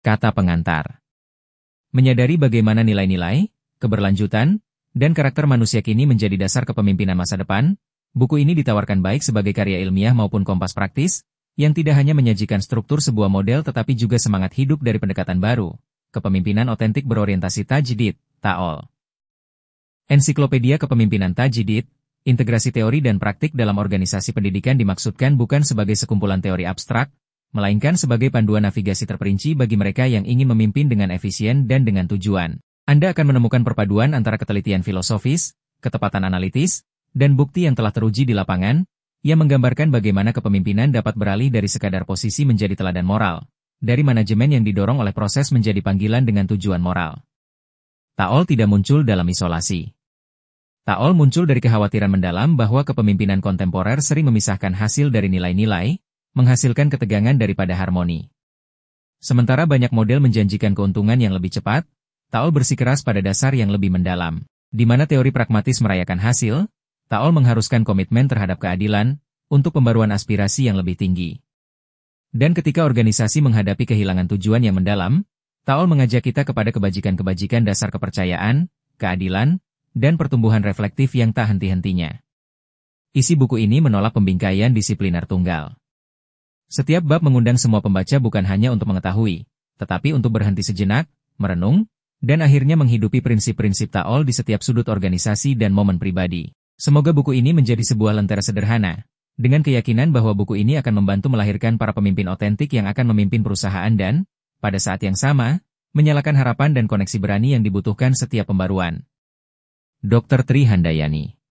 Kata pengantar. Menyadari bagaimana nilai-nilai, keberlanjutan, dan karakter manusia kini menjadi dasar kepemimpinan masa depan, buku ini ditawarkan baik sebagai karya ilmiah maupun kompas praktis, yang tidak hanya menyajikan struktur sebuah model tetapi juga semangat hidup dari pendekatan baru, kepemimpinan otentik berorientasi tajdid, ta'ol. Ensiklopedia Kepemimpinan Tajdid, integrasi teori dan praktik dalam organisasi pendidikan dimaksudkan bukan sebagai sekumpulan teori abstrak, melainkan sebagai panduan navigasi terperinci bagi mereka yang ingin memimpin dengan efisien dan dengan tujuan. Anda akan menemukan perpaduan antara ketelitian filosofis, ketepatan analitis, dan bukti yang telah teruji di lapangan, yang menggambarkan bagaimana kepemimpinan dapat beralih dari sekadar posisi menjadi teladan moral, dari manajemen yang didorong oleh proses menjadi panggilan dengan tujuan moral. Ta'ol tidak muncul dalam isolasi. Ta'ol muncul dari kekhawatiran mendalam bahwa kepemimpinan kontemporer sering memisahkan hasil dari nilai-nilai, menghasilkan ketegangan daripada harmoni. Sementara banyak model menjanjikan keuntungan yang lebih cepat, Ta'ol bersikeras pada dasar yang lebih mendalam. Di mana teori pragmatis merayakan hasil, Ta'ol mengharuskan komitmen terhadap keadilan, untuk pembaruan aspirasi yang lebih tinggi. Dan ketika organisasi menghadapi kehilangan tujuan yang mendalam, Ta'ol mengajak kita kepada kebajikan-kebajikan dasar kepercayaan, keadilan, dan pertumbuhan reflektif yang tak henti-hentinya. Isi buku ini menolak pembingkaian disipliner tunggal. Setiap bab mengundang semua pembaca bukan hanya untuk mengetahui, tetapi untuk berhenti sejenak, merenung, dan akhirnya menghidupi prinsip-prinsip Ta'ol di setiap sudut organisasi dan momen pribadi. Semoga buku ini menjadi sebuah lentera sederhana, dengan keyakinan bahwa buku ini akan membantu melahirkan para pemimpin otentik yang akan memimpin perusahaan dan, pada saat yang sama, menyalakan harapan dan koneksi berani yang dibutuhkan setiap pembaruan. Dr. Tri Handayani.